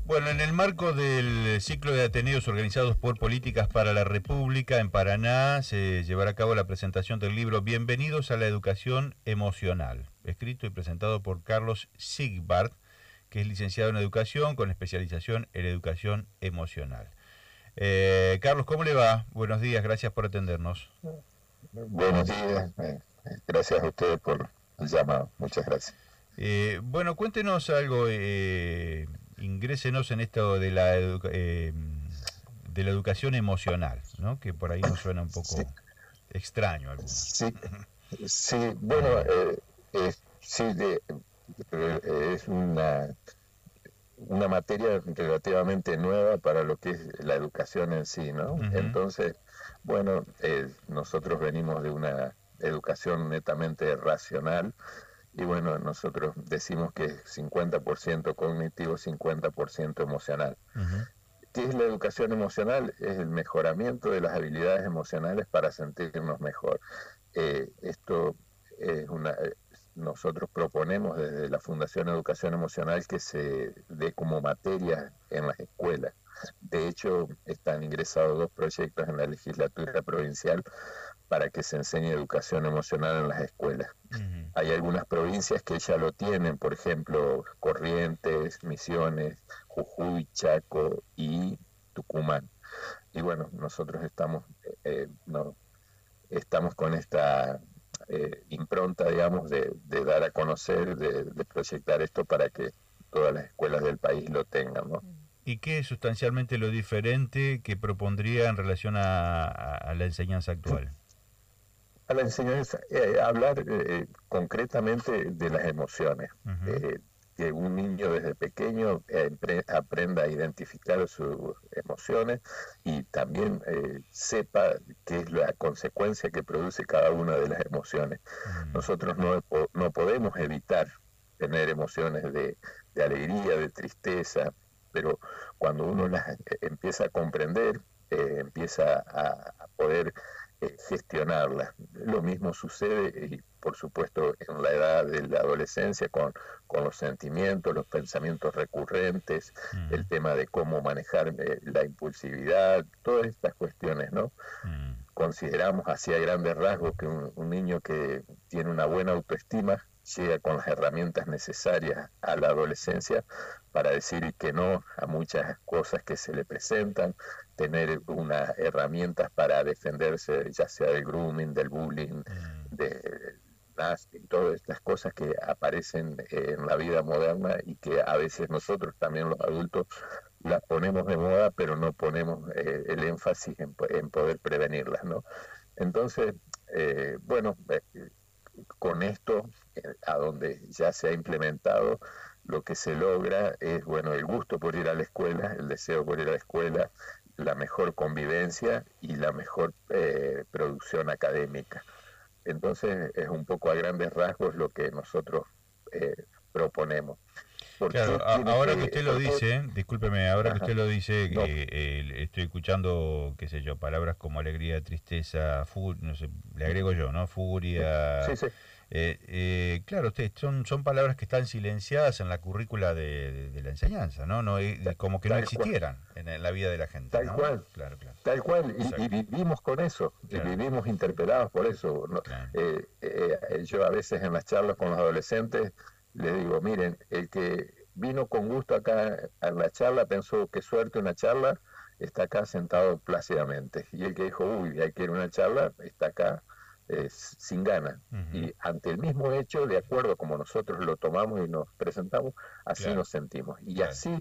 Bueno, en el marco del ciclo de Ateneos organizados por Políticas para la República en Paraná, se llevará a cabo la presentación del libro Bienvenidos a la Educación Emocional, escrito y presentado por Carlos Sigbart, que es licenciado en Educación con especialización en Educación Emocional. Carlos, ¿cómo le va? Buenos días, gracias por atendernos. Buenos días, gracias a ustedes por el llamado, muchas gracias. Bueno, cuéntenos algo, ingrésenos en esto de de la educación emocional, ¿no? Que por ahí nos suena un Sí, poco extraño a algunos. sí, sí, bueno, sí, es una materia relativamente nueva para lo que es la educación en sí, ¿no? Ujú. Entonces, bueno, nosotros venimos de una educación netamente racional. Y bueno, nosotros decimos que es 50% cognitivo, 50% emocional. Ujú. ¿Qué es la educación emocional? Es el mejoramiento de las habilidades emocionales para sentirnos mejor. Esto es nosotros proponemos desde la Fundación Educación Emocional que se dé como materia en las escuelas. De hecho, están ingresados dos proyectos en la legislatura provincial para que se enseñe educación emocional en las escuelas. Ujú. Hay algunas provincias que ya lo tienen, por ejemplo, Corrientes, Misiones, Jujuy, Chaco y Tucumán. Y bueno, nosotros no, estamos con esta impronta, digamos, de dar a conocer, de proyectar esto para que todas las escuelas del país lo tengan, ¿no? ¿Y qué es sustancialmente lo diferente que propondría en relación a la enseñanza actual? A la enseñanza, hablar concretamente de las emociones. Ujú. eh, que un niño desde pequeño aprenda a identificar sus emociones y también sepa qué es la consecuencia que produce cada una de las emociones. Mm. Nosotros no podemos evitar tener emociones de alegría, de tristeza, pero cuando uno las empieza a comprender, empieza a poder gestionarlas. Lo mismo sucede, y por supuesto, en la edad de la adolescencia con los sentimientos, los pensamientos recurrentes, el Mm. tema de cómo manejar la impulsividad, todas estas cuestiones, ¿no? Mm. Consideramos así a grandes rasgos que un niño que tiene una buena autoestima llega con las herramientas necesarias a la adolescencia para decir que no a muchas cosas que se le presentan, tener unas herramientas para defenderse, ya sea del grooming, del bullying, Mm. de y todas estas cosas que aparecen en la vida moderna y que a veces nosotros también los adultos las ponemos de moda, pero no ponemos el énfasis en poder prevenirlas, ¿no? Entonces, bueno, con esto, a donde ya se ha implementado, lo que se logra es, bueno, el gusto por ir a la escuela, el deseo por ir a la escuela, la mejor convivencia y la mejor producción académica. Entonces, es un poco a grandes rasgos lo que nosotros proponemos. ¿Por Claro, qué tiene ahora que que...? usted lo ¿Por qué? dice, discúlpeme, ahora que Ajá, usted lo dice, no, estoy escuchando, qué sé yo, palabras como alegría, tristeza, no sé, le agrego yo, ¿no? sí, sí, Furia. sí, Claro, usted, son palabras que están silenciadas en la currícula de la enseñanza, ¿no? No, como que no tal cual, existieran en la vida de la gente, tal ¿no? cual. Claro, claro. Tal cual, y Exacto. vivimos con eso, y Claro, vivimos interpelados por eso. ¿No? claro. Yo a veces en las charlas con los adolescentes les digo, miren, el que vino con gusto acá a la charla pensó que suerte una charla, está acá sentado plácidamente. Y el que dijo, uy, hay que ir a una charla, está acá sin ganas. Ujú. Y ante el mismo hecho, de acuerdo como nosotros lo tomamos y nos presentamos, así Claro, nos sentimos. Y claro. así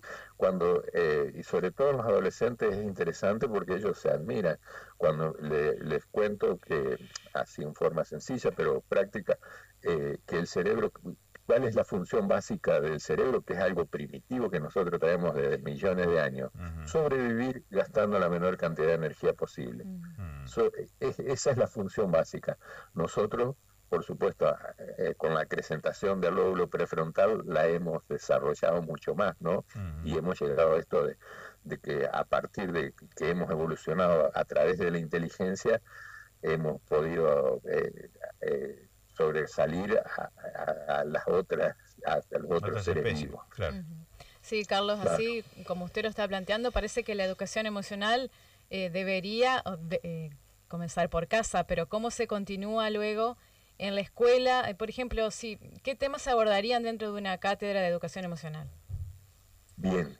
y sobre todo en los adolescentes es interesante porque ellos se admiran cuando les cuento que, así en forma sencilla pero práctica, que el cerebro, cuál es la función básica del cerebro, que es algo primitivo que nosotros traemos desde millones de años, Ujú. sobrevivir gastando la menor cantidad de energía posible. Mm. Esa es la función básica. Nosotros, por supuesto, con la acrecentación del lóbulo prefrontal la hemos desarrollado mucho más, ¿no? Ujú. Y hemos llegado a esto de que a partir de que hemos evolucionado a través de la inteligencia, hemos podido sobresalir a las otras, a los otros Otras seres especies, vivos. claro. Sí, Carlos, Claro. así como usted lo está planteando, parece que la educación emocional debería comenzar por casa, pero ¿cómo se continúa luego en la escuela? Por ejemplo, sí, ¿qué temas se abordarían dentro de una cátedra de educación emocional? Bien,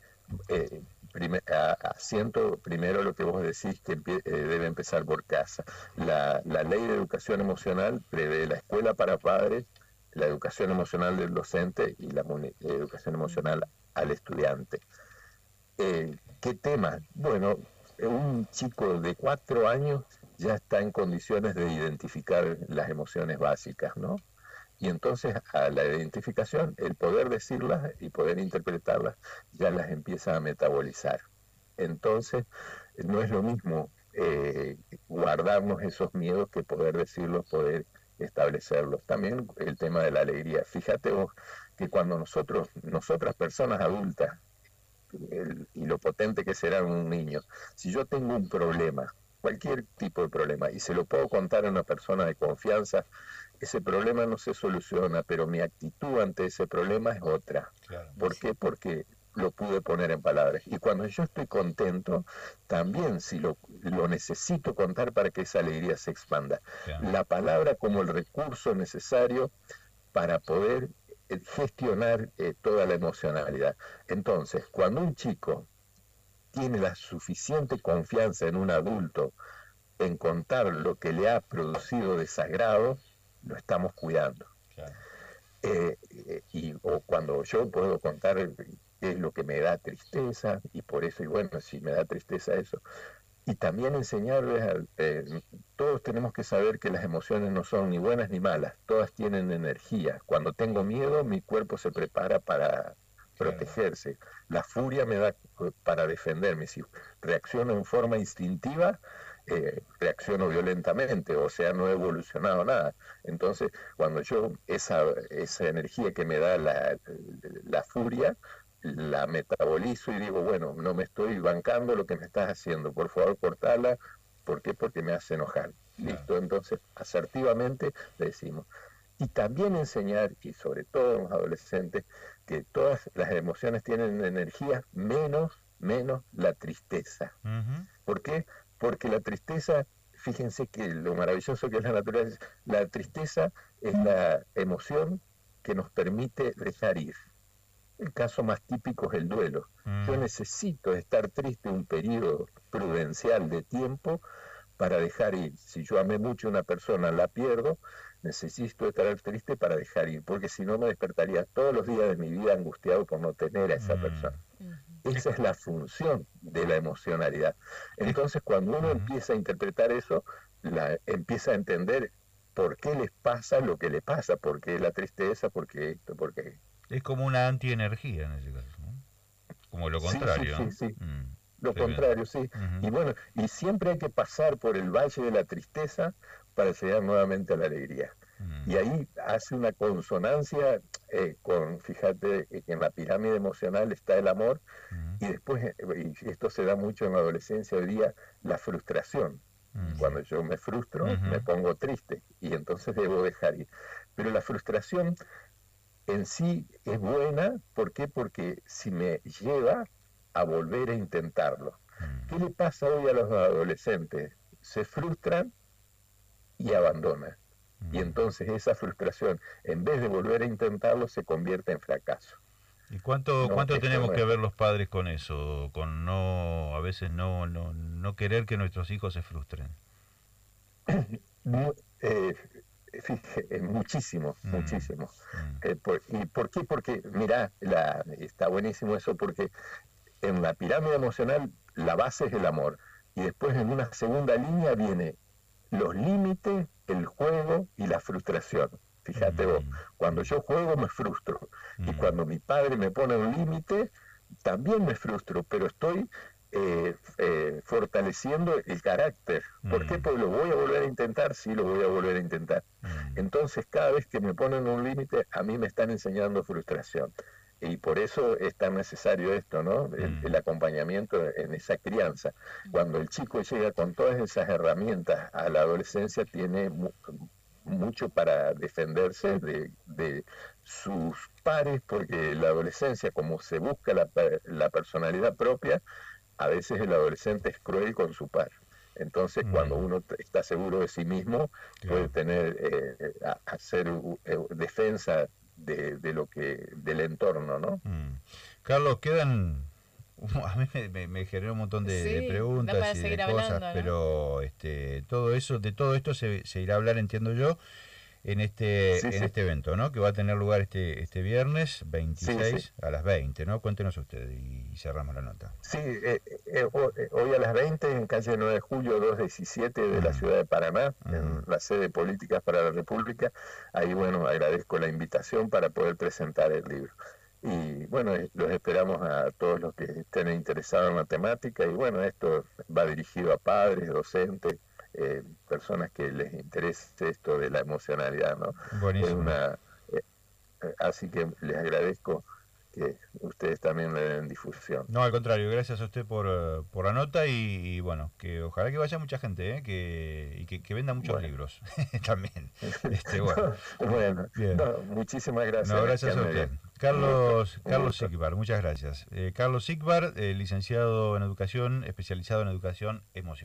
asiento primero lo que vos decís que debe empezar por casa. La ley de educación emocional prevé la escuela para padres, la educación emocional del docente y la educación emocional al estudiante. ¿Qué tema? Bueno, un chico de 4 años ya está en condiciones de identificar las emociones básicas, ¿no? Y entonces a la identificación, el poder decirlas y poder interpretarlas, ya las empieza a metabolizar. Entonces, no es lo mismo guardarnos esos miedos que poder decirlos, poder establecerlos. También el tema de la alegría. Fíjate vos que cuando nosotras personas adultas, y lo potente que será un niño, si yo tengo un problema, cualquier tipo de problema, y se lo puedo contar a una persona de confianza, ese problema no se soluciona, pero mi actitud ante ese problema es otra. Claro. ¿Por qué? Porque lo pude poner en palabras. Y cuando yo estoy contento, también si lo necesito contar para que esa alegría se expanda. Claro. La palabra como el recurso necesario para poder gestionar toda la emocionalidad. Entonces, cuando un chico tiene la suficiente confianza en un adulto en contar lo que le ha producido desagrado, lo estamos cuidando. Claro. O cuando yo puedo contar qué es lo que me da tristeza, y por eso, y bueno, si me da tristeza eso. Y también enseñarles, todos tenemos que saber que las emociones no son ni buenas ni malas, todas tienen energía. Cuando tengo miedo, mi cuerpo se prepara para protegerse. La furia me da para defenderme. Si reacciono en forma instintiva, reacciono violentamente, o sea, no he evolucionado nada. Entonces, cuando yo esa energía que me da la furia, la metabolizo y digo, bueno, no me estoy bancando lo que me estás haciendo, por favor cortala. ¿Por qué? Porque me hace enojar. Listo, entonces asertivamente le decimos. Y también enseñar, y sobre todo en los adolescentes, que todas las emociones tienen energía menos la tristeza. Uh-huh. ¿Por qué? Porque la tristeza, fíjense que lo maravilloso que es la naturaleza, la tristeza es la emoción que nos permite dejar ir. El caso más típico es el duelo. Yo necesito estar triste un periodo prudencial de tiempo para dejar ir. Si yo amé mucho a una persona, la pierdo, necesito estar triste para dejar ir, porque si no me despertaría todos los días de mi vida angustiado por no tener a esa persona. Esa es la función de la emocionalidad. Entonces, cuando uno empieza a interpretar eso, empieza a entender por qué les pasa lo que le pasa, por qué la tristeza, por qué esto, por qué esto. Es como una antienergía en ese caso, ¿no? Como lo contrario, sí, sí. ¿no? Lo contrario, sí. Y bueno, y siempre hay que pasar por el valle de la tristeza para llegar nuevamente a la alegría. Y ahí hace una consonancia fíjate, que en la pirámide emocional está el amor, y después, y esto se da mucho en la adolescencia hoy día, la frustración. Cuando yo me frustro, me pongo triste, y entonces debo dejar ir. Pero la frustración en sí es buena. ¿Por qué? Porque si me lleva a volver a intentarlo. ¿Qué le pasa hoy a los adolescentes? Se frustran y abandonan. Y entonces esa frustración, en vez de volver a intentarlo, se convierte en fracaso. ¿Y cuánto tenemos que ver los padres con eso? Con a veces no querer que nuestros hijos se frustren. Muchísimo. ¿Y por qué? Porque, mirá, está buenísimo eso, porque en la pirámide emocional la base es el amor, y después en una segunda línea viene los límites, el juego y la frustración. Fíjate vos, cuando yo juego me frustro, y cuando mi padre me pone un límite, también me frustro, pero estoy fortaleciendo el carácter. ¿Por qué? Porque lo voy a volver a intentar, sí, lo voy a volver a intentar. Entonces, cada vez que me ponen un límite, a mí me están enseñando frustración. Y por eso es tan necesario esto, ¿no? El acompañamiento en esa crianza. Cuando el chico llega con todas esas herramientas a la adolescencia, tiene mucho para defenderse de sus pares, porque la adolescencia, como se busca la personalidad propia, a veces el adolescente es cruel con su par. Entonces, cuando uno está seguro de sí mismo, puede tener, hacer defensa de lo que, del entorno, ¿no? Carlos, quedan... A mí me generó un montón de preguntas y de cosas, hablando, ¿no? Pero de todo esto se irá a hablar, entiendo yo, en este evento, ¿no? Que va a tener lugar este viernes 26 a las 20, ¿no? Cuéntenos ustedes y cerramos la nota. Sí, hoy a las 20 en calle 9 de julio 217 de la ciudad de Paraná, en la sede de Políticas para la República. Ahí, bueno, agradezco la invitación para poder presentar el libro. Y bueno, los esperamos a todos los que estén interesados en la temática. Y bueno, esto va dirigido a padres, docentes, personas que les interese esto de la emocionalidad, ¿no? Buenísimo. Así que les agradezco que ustedes también le den difusión. No, al contrario, gracias a usted por la nota y bueno, que ojalá que vaya mucha gente, que venda muchos libros también. Bueno, muchísimas gracias. No, gracias a usted. Carlos Sigbar, muchas gracias. Carlos Sigbar, licenciado en Educación, especializado en Educación Emocional.